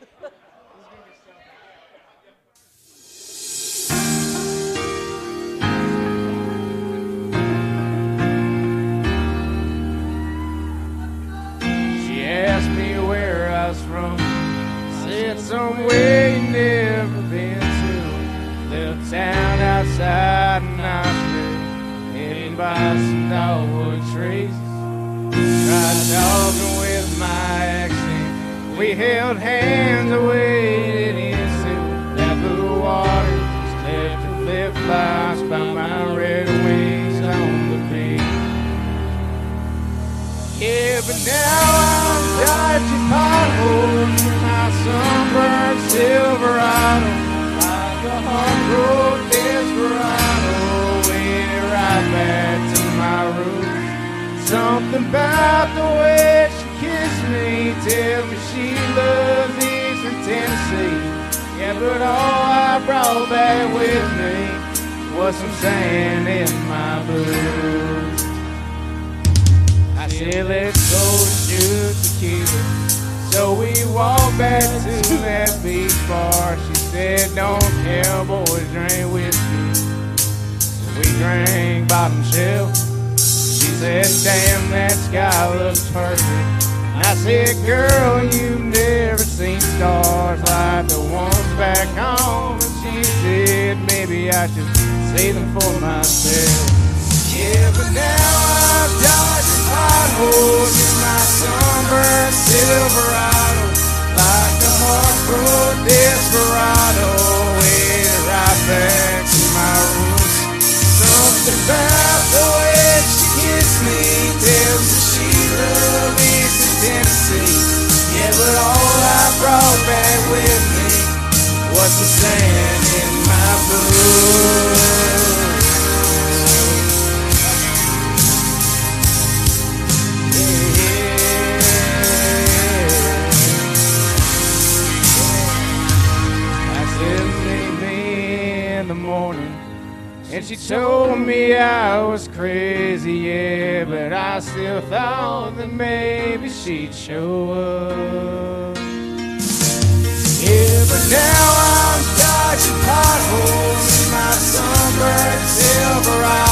She asked me where I was from. Said somewhere you never been to. Little town outside Knoxville, heading by some dogwood trees. Tried talking with my accent. We held hands and waded into that blue water. Left her flip-flops by my red wings on the beach. Yeah, but now I'm dodging potholes in my sunburned Silverado, like a hard-road desperado, headed right back to my roots. Something about the way she kissed me tells me she loves Eastern Tennessee. Yeah, but all I brought back with me was some sand in my boots. I said, let's go shoot tequila. So we walked back to that beach bar. She said, don't cowboys drink whiskey. So we drank bottom shelf. She said, damn, that sky looks perfect. I said, girl, you've never seen stars like the ones back home. And she said, maybe I should see them for myself. Yeah, but now I'm dodging potholes in my sunburned Silverado, like a hard-road desperado, headed right back to my roots. Something about the way she kissed me tells me she loves Eastern Tennessee. Yeah, but all I brought back with me was the sand in my boots. And she told me I was crazy, yeah, but I still thought that maybe she'd show up. Yeah, but now I'm dodging potholes in my sunburned Silverado.